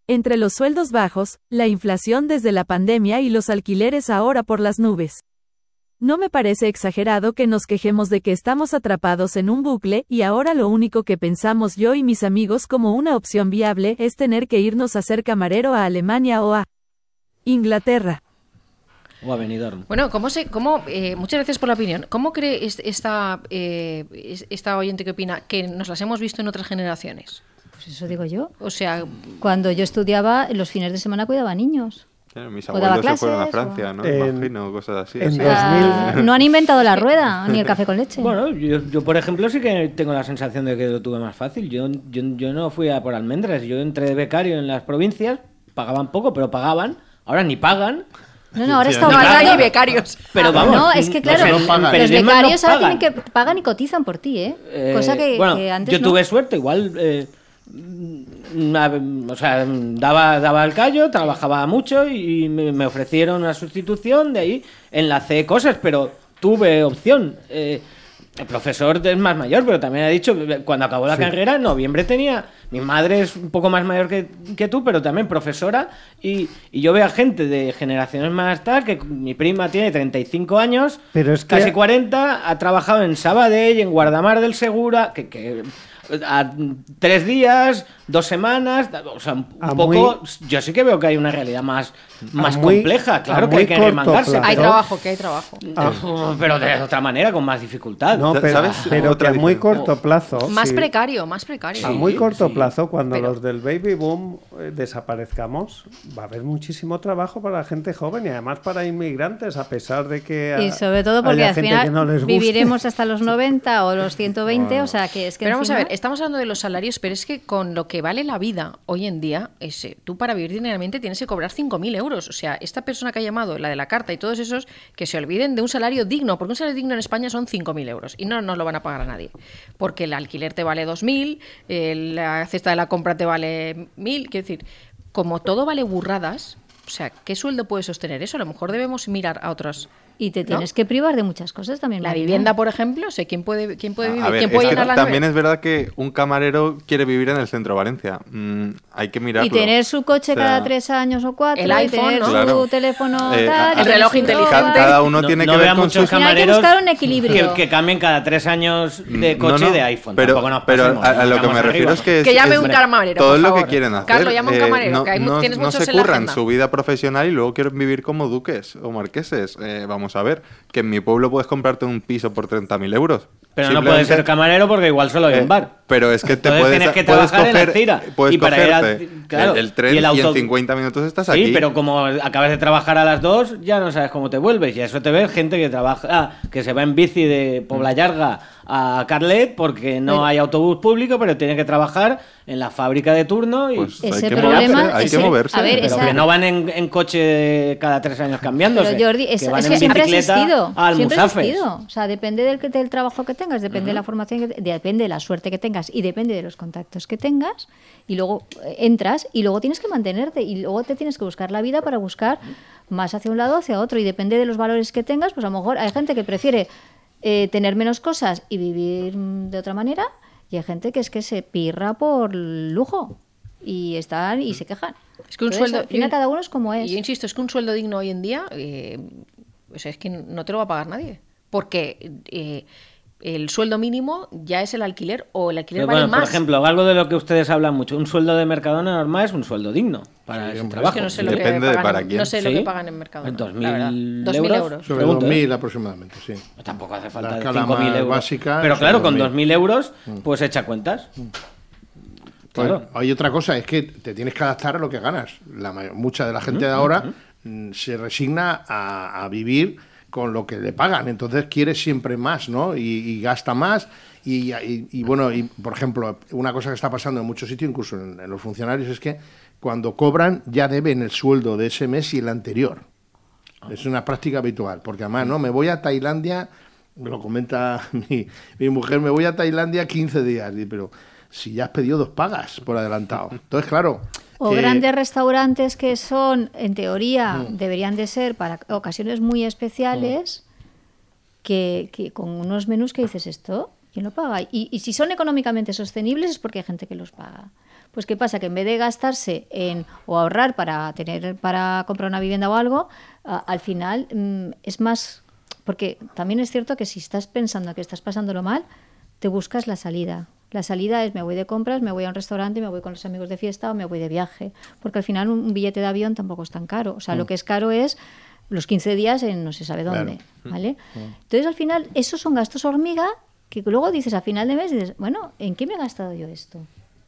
Entre los sueldos bajos, la inflación desde la pandemia y los alquileres ahora por las nubes. No me parece exagerado que nos quejemos de que estamos atrapados en un bucle y ahora lo único que pensamos yo y mis amigos como una opción viable es tener que irnos a ser camarero a Alemania o a Inglaterra. O a Benidorm. Bueno, ¿cómo se, cómo, eh, muchas gracias por la opinión. ¿Cómo cree esta, eh, esta oyente que opina que nos las hemos visto en otras generaciones? Pues eso digo yo. O sea, cuando yo estudiaba, los fines de semana cuidaba niños. Claro, mis O daba abuelos se fueron a clases, Francia, o- ¿no? En- Imagino, cosas así. en así. dos mil Ah, no han inventado la rueda, ni el café con leche. Bueno, yo, yo, por ejemplo sí que tengo la sensación de que lo tuve más fácil. Yo, yo, yo no fui a por almendras, yo entré de becario en las provincias, pagaban poco, pero pagaban, ahora ni pagan. No, no, ahora Sí, está no obligado. hay ni becarios. Pero Ah, vamos, no, es que claro, no se lo pagan. los periodismo becarios no ahora pagan. tienen que pagan y cotizan por ti, ¿eh? Eh, Cosa que, bueno, que antes yo no. tuve suerte, igual, eh, mm, o sea, daba, daba el callo, trabajaba mucho y me, me ofrecieron una sustitución, de ahí enlacé cosas, pero tuve opción. Eh, el profesor es más mayor, pero también ha dicho, cuando acabó la Sí. carrera, en noviembre tenía, mi madre es un poco más mayor que, que tú, pero también profesora, y, y yo veo a gente de generaciones más tal, que mi prima tiene treinta y cinco años, Pero es que- casi cuarenta, ha trabajado en Sabadell, en Guardamar del Segura, que, que a tres días, dos semanas, o sea, un A poco, yo sí que veo que hay una realidad más, más muy- compleja, claro a que muy hay que corto remangarse, plazo. hay pero, trabajo, que hay trabajo. pero de otra manera, con más dificultad. No, Sa- pero, ¿sabes? pero que Otra a muy diferencia. corto plazo. Más sí, precario, más precario. A muy corto sí. plazo, cuando Pero- los del baby boom eh, desaparezcamos, va a haber muchísimo trabajo para la gente joven y además para inmigrantes, a pesar de que Y a- sobre todo porque haya al gente final que no les guste. viviremos hasta los noventa o los ciento veinte, o sea que es que Pero vamos a encima- ver, estamos hablando de los salarios, pero es que con lo que vale la vida hoy en día, ese, tú para vivir dignamente tienes que cobrar cinco mil euros. O sea, esta persona que ha llamado, la de la carta y todos esos, que se olviden de un salario digno, porque un salario digno en España son cinco mil euros y no nos lo van a pagar a nadie. Porque el alquiler te vale dos mil, eh, la cesta de la compra te vale mil, quiero decir, como todo vale burradas, o sea, ¿qué sueldo puede sostener eso? A lo mejor debemos mirar a otros. Y te ¿no? tienes que privar de muchas cosas también. La Marina. vivienda, por ejemplo, sé quién puede, quién puede vivir, A ver, quién es puede que llenar la también nevera? es verdad que un camarero quiere vivir en el centro de Valencia. Mm, hay que mirarlo. Y tener su coche O sea, cada tres años o cuatro, El y iPhone, tener ¿no? su Claro. teléfono Eh, tal, a- y El reloj tener su inteligente. ropa. Cada uno No- tiene no que vea ver con muchos sus... Al final hay que camareros buscar un equilibrio. Que, que cambien cada tres años de Mm, coche no, y no, de iPhone. Pero, Tampoco nos pero pasemos, a, a nos lo que vamos me refiero arriba. es que... Que es- llame es un camarero, Todo por lo favor. que quieren hacer. Carlos, llama un eh, camarero, no, que hay mu- no- tienes no muchos se en la curran agenda. su vida profesional y luego quieren vivir como duques o marqueses. Eh, vamos a ver, que en mi pueblo puedes comprarte un piso por treinta mil euros. Pero no Simplemente- puedes ser camarero porque igual solo hay Eh, un bar. Pero es que te Entonces puedes, tienes que puedes trabajar en la coger, Cira. puedes Y para ir a- cogerte claro, el, el tren y y, el auto- en cincuenta minutos estás Sí, aquí. pero como acabas de trabajar a las dos, ya no sabes cómo te vuelves. Y a eso te ves gente que trabaja, ah, que se va en bici de Pobla Llarga a Carlet porque no hay autobús público, pero tiene que trabajar en la fábrica de turno y Pues hay Ese que problema- moverse, hay ese- que moverse. a ver, pero esa- que no van en, en coche cada tres años cambiándose. Pero Jordi, es, que van es en que siempre ha bicicleta existido. a Siempre ha Almusafes. existido. O sea, depende del, que- del trabajo que tengas, depende de la formación, que te- depende de la suerte que tengas y depende de los contactos que tengas. Y luego eh, entras y luego tienes que mantenerte y luego te tienes que buscar la vida para buscar más hacia un lado o hacia otro. Y depende de los valores que tengas, pues a lo mejor hay gente que prefiere eh, tener menos cosas y vivir mm, de otra manera. Y hay gente que es que se pirra por lujo y están y se quejan. Es que un Entonces, sueldo. al final cada uno es como es. Y yo insisto, es que un sueldo digno hoy en día, eh, o sea, es que no te lo va a pagar nadie. Porque eh, el sueldo mínimo ya es el alquiler o el alquiler Pero vale bueno, por más. ejemplo, algo de lo que ustedes hablan mucho, un sueldo de Mercadona normal es un sueldo digno para ese es trabajo. que no sé lo Depende que de pagan, para en- quién. no sé lo ¿Sí? que pagan en Mercadona. ¿Dos la verdad. mil Dos mil euros? euros. Sobre Pregunto, dos ¿eh? mil aproximadamente, sí. Tampoco hace La falta escala cinco mil más euros. básica Pero son claro, con dos mil. dos mil euros, pues echa cuentas. Pues, Claro. hay otra cosa, es que te tienes que adaptar a lo que ganas. La may- mucha de la gente de ahora mm, se resigna a, a vivir con lo que le pagan, entonces quiere siempre más, ¿no? Y, y gasta más. Y, y- y, bueno, y, por ejemplo, una cosa que está pasando en muchos sitios, incluso en, en los funcionarios, es que cuando cobran ya deben el sueldo de ese mes y el anterior. Es una práctica habitual, porque además, no, me voy a Tailandia, me lo comenta mi, mi mujer, me voy a Tailandia quince días, y, pero si ya has pedido dos pagas por adelantado. Entonces, claro... O eh, grandes restaurantes que son, en teoría, deberían de ser para ocasiones muy especiales, que, que con unos menús que dices esto, ¿quién lo paga? Y, y si son económicamente sostenibles es porque hay gente que los paga. Pues ¿qué pasa? Que en vez de gastarse en o ahorrar para tener para comprar una vivienda o algo, a, al final mmm, es más... Porque también es cierto que si estás pensando que estás pasándolo mal, te buscas la salida. La salida es me voy de compras, me voy a un restaurante, me voy con los amigos de fiesta o me voy de viaje. Porque al final un billete de avión tampoco es tan caro. O sea, mm. lo que es caro es los quince días en no se sabe dónde. Claro. ¿Vale? Mm. Entonces, al final, esos son gastos hormiga que luego dices a final de mes, dices, bueno, ¿en qué me he gastado yo esto?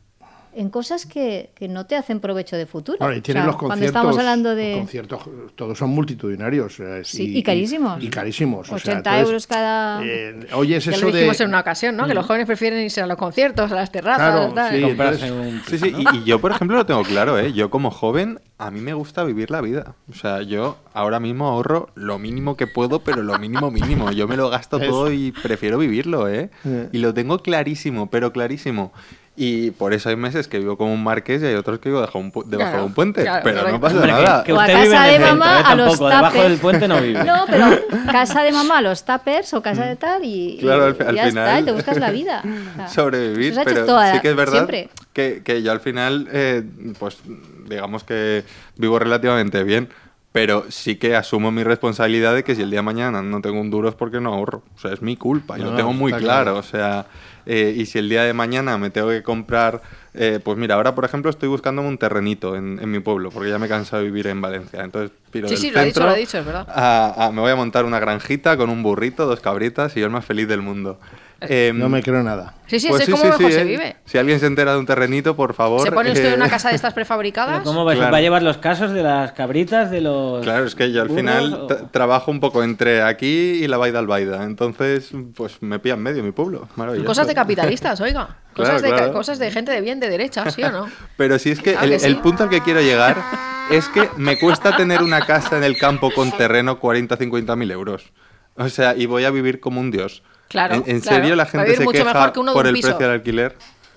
En cosas que, que no te hacen provecho de futuro. Bueno, y tienen o sea, los conciertos, cuando estamos hablando de... los conciertos, todos son multitudinarios. Eh, sí, y, y carísimos. Y, y carísimos. ochenta o sea, entonces, euros cada... Eh, oyes ya eso lo dijimos de... en una ocasión, ¿no? Mm. Que los jóvenes prefieren irse a los conciertos, a las terrazas, claro, tal. Sí, entonces, un... sí, sí. Y, y yo, por ejemplo, lo tengo claro, ¿eh? Yo como joven, a mí me gusta vivir la vida. O sea, yo ahora mismo ahorro lo mínimo que puedo, pero lo mínimo mínimo. Yo me lo gasto todo y prefiero vivirlo, ¿eh? Y lo tengo clarísimo, pero clarísimo. Y por eso hay meses que vivo como un marqués y hay otros que vivo debajo, un pu- debajo claro, de un puente. claro, pero claro. no pasa Hombre, nada. Que, que O a usted casa vive en de el centro, mamá ¿eh? a los Tampoco, debajo tuppers. del puente no vive. No, pero casa de mamá a los tuppers o casa de tal y, Claro, al, y al ya final, está, y te buscas la vida. O sea, sobrevivir, eso se ha hecho pero toda- sí que es verdad siempre. que, que yo al final, eh, pues digamos que vivo relativamente bien, pero sí que asumo mi responsabilidad de que si el día de mañana no tengo un duro es porque no ahorro. O sea, es mi culpa, yo No, lo tengo muy está claro. claro. O sea, eh, y si el día de mañana me tengo que comprar... Eh, pues mira, ahora por ejemplo estoy buscándome un terrenito en, en mi pueblo, porque ya me he cansado de vivir en Valencia. Entonces, piro Sí, del sí, lo ha dicho, centro lo ha dicho, es verdad. a- a- me voy a montar una granjita con un burrito, dos cabritas y yo el más feliz del mundo. Em, No me creo nada. Sí, sí, pues eso es como mejor se ¿eh? vive. Si alguien se entera de un terrenito, por favor... ¿Se pone usted eh, en una casa de estas prefabricadas? Pero ¿Cómo va, Claro. va a llevar los casos de las cabritas, de los... Claro, es que yo al burros, final o- tra- trabajo un poco entre aquí y la Baida Albaida. Entonces, pues me pilla en medio mi pueblo. Maravilloso. Cosas de capitalistas, oiga. Claro, Cosas, de, claro. cosas de gente de bien, de derecha, ¿sí o no? Pero si es que Claro el, que sí. el punto al que quiero llegar es que me cuesta tener una casa en el campo con terreno cuarenta a cincuenta mil euros. O sea, y voy a vivir como un dios. Claro, ¿En, en claro. serio la Va a gente vivir se mucho queja mejor que uno de por un el piso. precio del alquiler?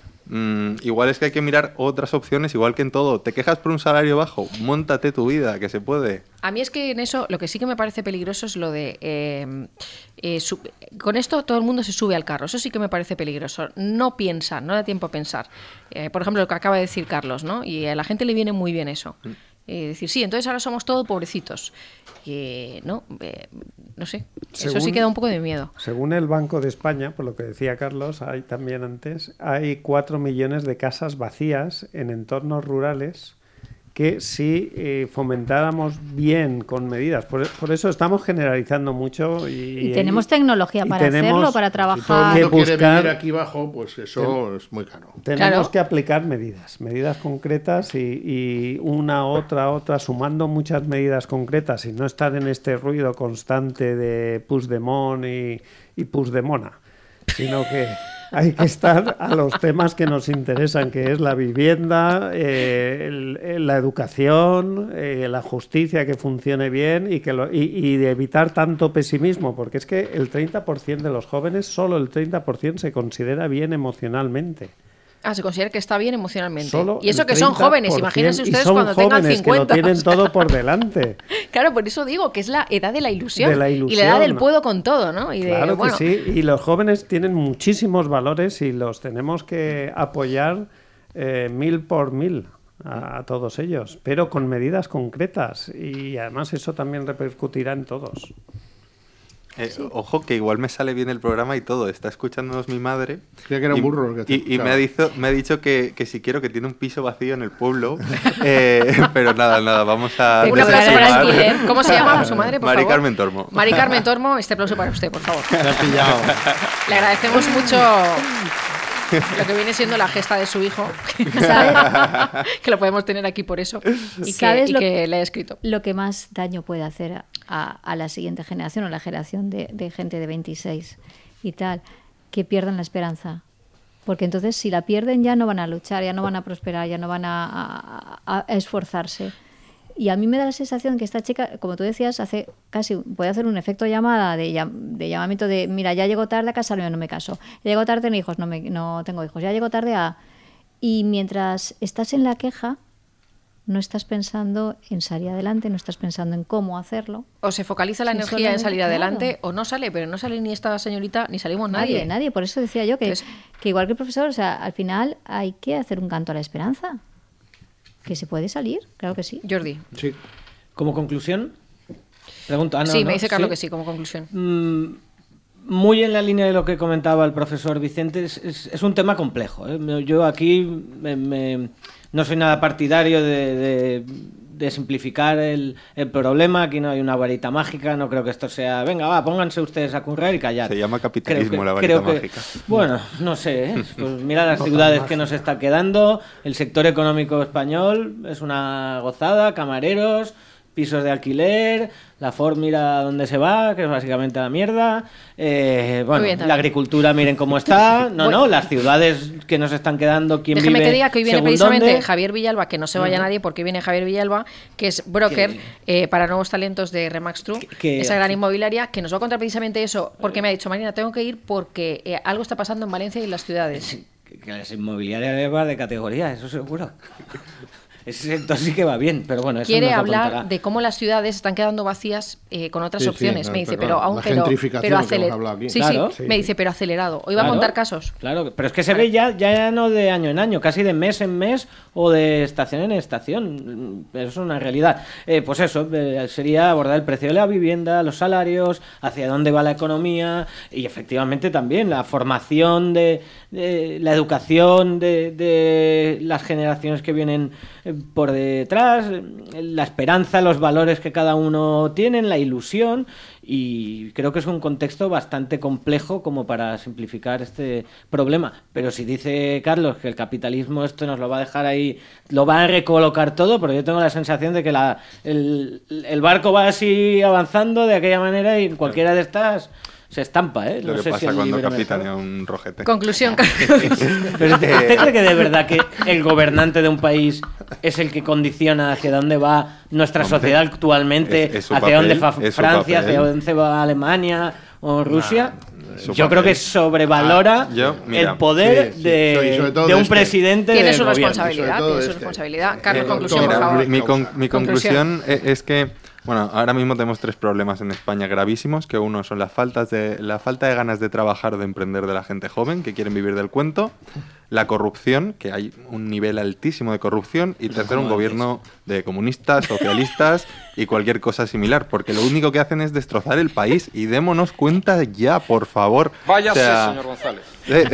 Mm, igual es que hay que mirar otras opciones, igual que en todo. ¿Te quejas por un salario bajo? Móntate tu vida, que se puede. A mí es que en eso lo que sí que me parece peligroso es lo de... eh, eh, su- con esto todo el mundo se sube al carro. Eso sí que me parece peligroso. No piensa, no da tiempo a pensar. Eh, por ejemplo, lo que acaba de decir Carlos, ¿no? Y a la gente le viene muy bien eso. Eh, decir, sí, entonces ahora somos todos pobrecitos. Eh, no, eh, no sé. Eso sí Según- que da un poco de miedo. Según el Banco de España, por lo que decía Carlos, hay también antes, hay cuatro millones de casas vacías en entornos rurales que si eh, fomentáramos bien con medidas, por, por eso estamos generalizando mucho y, Y tenemos tecnología y para tenemos- hacerlo, para Si todo el trabajar. mundo que quiere buscar- vivir aquí abajo, pues eso es muy caro. Tenemos Claro. que aplicar medidas, medidas concretas y, y una, otra, otra, sumando muchas medidas concretas y no estar en este ruido constante de Puigdemont y, y Puigdemona, sino que hay que estar a los temas que nos interesan, que es la vivienda, eh, el- el- la educación, eh, la justicia que funcione bien y, que lo- y, y de evitar tanto pesimismo, porque es que el treinta por ciento de los jóvenes, solo el treinta por ciento se considera bien emocionalmente. Ah, se considera que está bien emocionalmente. Solo Y eso el que son treinta jóvenes, por ciento, imagínense y ustedes son cuando tengan jóvenes cincuenta. que lo tienen o sea. todo por delante. Claro, por eso digo que es la edad de la ilusión. De la Y la edad ilusión. del puedo con todo, ¿no? Y de, Claro bueno, que sí, y los jóvenes tienen muchísimos valores y los tenemos que apoyar eh, mil por mil a, a todos ellos, pero con medidas concretas y además eso también repercutirá en todos. Eh, Ojo, que igual me sale bien el programa y todo. Está escuchándonos mi madre. Creía que era un y- burro el que te Y, y escuchaba. me, ha dicho, me ha dicho que, que si quiero, que tiene un piso vacío en el pueblo. Eh, pero nada, nada, vamos a... un aplauso para desestimar. alquiler. ¿Cómo se llama su madre, por Mari favor? Carmen Tormo. Mari Carmen Tormo, este aplauso para usted, por favor. Me has pillado. Le agradecemos mucho lo que viene siendo la gesta de su hijo, ¿Sabes? que lo podemos tener aquí por eso, y que, ¿Sabes y lo- que le he escrito. Lo que más daño puede hacer a, a- a la siguiente generación o la generación de, de gente de veintiséis y tal, que pierdan la esperanza. Porque entonces si la pierden ya no van a luchar, ya no van a prosperar, ya no van a, a- a- a esforzarse. Y a mí me da la sensación que esta chica, como tú decías, hace casi puede hacer un efecto llamada de, llam- de llamamiento de, mira, ya llego tarde a casarme, no me caso. Ya llego tarde a tener hijos, no, me, no tengo hijos. Ya llego tarde a... Y mientras estás en la queja, no estás pensando en salir adelante, no estás pensando en cómo hacerlo. O se focaliza la Sí, energía en salir solamente, adelante claro. o no sale, pero no sale ni esta señorita ni salimos nadie. Nadie, nadie. Por eso decía yo que, Entonces- que igual que el profesor, o sea, al final hay que hacer un canto a la esperanza. Que se puede salir, claro que sí. Jordi. Sí. Como conclusión, pregunto. Ah, no, sí, no, me dice Carlos que sí, como conclusión. Mm, muy en la línea de lo que comentaba el profesor Vicente, es, es- es un tema complejo. ¿eh? Yo aquí me- me- no soy nada partidario de, de- de simplificar el, el problema. Aquí no hay una varita mágica. No creo que esto sea, venga, va, pónganse ustedes a currar y callar. Se llama capitalismo Creo que- la varita creo que- mágica. Bueno, no sé. ¿eh? Pues mira las ciudades que nos está quedando. El sector económico español es una gozada. Camareros, pisos de alquiler, la Ford mira dónde se va, que es básicamente la mierda. Eh, bueno, Muy bien, también. la agricultura miren cómo está. No, Bueno. no, las ciudades que nos están quedando, quién Déjeme vive que diga que hoy viene según precisamente dónde. Javier Villalba, que no se vaya nadie porque viene Javier Villalba, que es broker eh, para nuevos talentos de Remax True, que- esa gran inmobiliaria, que nos va a contar precisamente eso, porque me ha dicho, Marina, tengo que ir porque eh, algo está pasando en Valencia y en las ciudades. Que, que las inmobiliarias va de categoría, eso seguro. Ese sector sí que va bien, pero bueno, eso Quiere nos lo hablar contará. de cómo las ciudades están quedando vacías eh, con otras Sí, sí, opciones. no, me dice, pero pero claro, aún la pero, gentrificación pero que hemos aceler- hablado aquí. Sí, Claro. sí, me dice, pero acelerado. Hoy va a Claro, contar casos. Claro, pero es que se ve ya, ya no de año en año, casi de mes en mes o de estación en estación. Eso es una realidad. Eh, pues eso, eh, sería abordar el precio de la vivienda, los salarios, hacia dónde va la economía y efectivamente también la formación de, de la educación de, de las generaciones que vienen eh, por detrás, eh, la esperanza, los valores que cada uno tiene, la ilusión. Y creo que es un contexto bastante complejo como para simplificar este problema. Pero si dice Carlos que el capitalismo esto nos lo va a dejar ahí, lo va a recolocar todo, pero yo tengo la sensación de que la, el, el barco va así avanzando de aquella manera y en cualquiera de estas se estampa, ¿eh? Lo No que sé pasa si el cuando libre capitanea mercado. un rojete. Conclusión, Carlos. Pero ¿usted cree que de verdad que el gobernante de un país es el que condiciona hacia dónde va nuestra Hombre, sociedad actualmente, es- es su hacia dónde papel, va es su Francia, papel. hacia dónde va Alemania o Rusia? su Yo papel. creo que sobrevalora Ah, yo, mira, el poder sí, sí, de, y sobre todo de un este. presidente Tiene del su gobierno. responsabilidad, sobre todo tiene su este. responsabilidad. Carlos, Eh, conclusión, doctora, por favor. Mira, mi, con- mi Conclusión. conclusión e- es que, bueno, ahora mismo tenemos tres problemas en España gravísimos, que uno son las faltas de, la falta de ganas de trabajar o de emprender de la gente joven, que quieren vivir del cuento, la corrupción, que hay un nivel altísimo de corrupción, y tercero, un gobierno de comunistas, socialistas y cualquier cosa similar, porque lo único que hacen es destrozar el país, y démonos cuenta ya, por favor. Váyase, O sea, señor González. eh,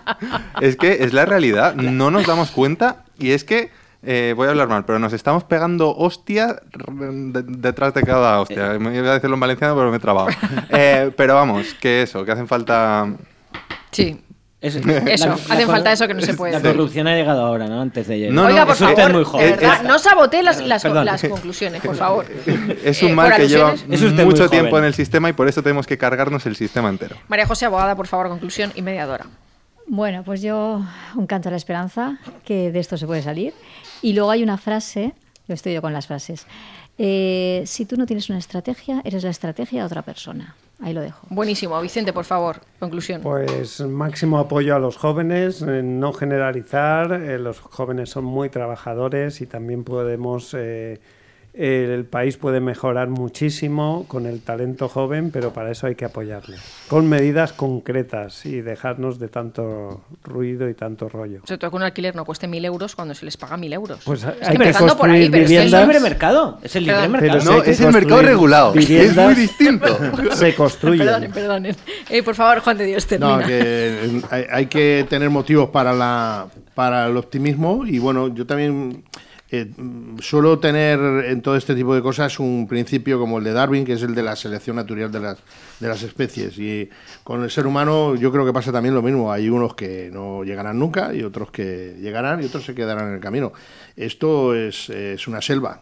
es que es la realidad, no nos damos cuenta y es que, eh, voy a hablar mal, pero nos estamos pegando hostia de- detrás de cada hostia. Me iba a decirlo en valenciano, pero me he trabado. Eh, pero vamos, que eso, que hacen falta... Sí. Es- Eso, la- hacen la- falta eso que no se puede La decir. corrupción ha llegado ahora, ¿no? Antes de ayer. No, Oiga, no, por es usted favor, muy de joven. verdad, Es- no sabotee las, las, Perdón. las conclusiones, por favor. Es Eh, un mal por que lleva alusiones. Es usted muy mucho tiempo joven. en el sistema y por eso tenemos que cargarnos el sistema entero. María José, abogada, por favor, conclusión y mediadora. Bueno, pues yo un canto a la esperanza, que de esto se puede salir. Y luego hay una frase, yo estoy yo con las frases. Eh, si tú no tienes una estrategia, eres la estrategia de otra persona. Ahí lo dejo. Buenísimo. Vicente, por favor, conclusión. Pues máximo apoyo a los jóvenes, eh, no generalizar, eh, los jóvenes son muy trabajadores y también podemos, eh, eh, el país puede mejorar muchísimo con el talento joven, pero para eso hay que apoyarle, con medidas concretas y dejarnos de tanto ruido y tanto rollo. Sobre todo que un alquiler no cueste mil euros cuando se les paga mil euros. Pues hay Estoy que empezando por construir ahí, pero es que Es el viviendas. libre mercado. Es el libre Perdón. mercado. Pero sí No, hay que es el mercado construir regulado, que es viviendas. muy distinto. Se construyen. Perdonen, perdonen. Eh, por favor, Juan de Dios, termina. No, que eh, hay, hay que tener motivos para la para el optimismo y bueno, yo también eh, suelo tener en todo este tipo de cosas un principio como el de Darwin, que es el de la selección natural de las de las especies, y con el ser humano yo creo que pasa también lo mismo. Hay unos que no llegarán nunca y otros que llegarán y otros se quedarán en el camino. Esto es, es una selva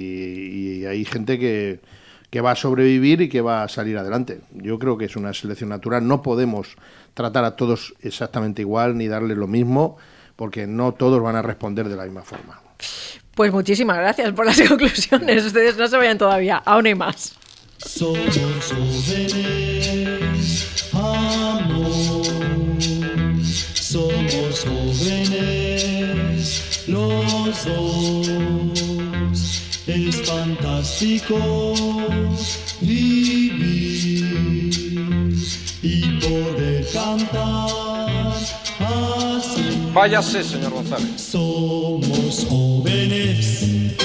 y, y hay gente que que va a sobrevivir y que va a salir adelante. Yo creo que es una selección natural. No podemos tratar a todos exactamente igual ni darles lo mismo, porque no todos van a responder de la misma forma. Pues muchísimas gracias por las conclusiones. Ustedes no se vayan todavía. Aún hay más. Somos jóvenes, amor. Somos jóvenes, los dos. es fantástico vivir y poder cantar así. Váyase, señor González. Somos jóvenes